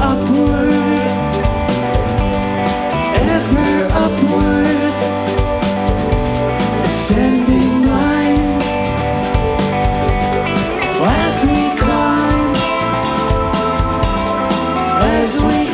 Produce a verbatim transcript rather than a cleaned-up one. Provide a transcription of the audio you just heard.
upward, ever upward, ascending line. As we climb, as we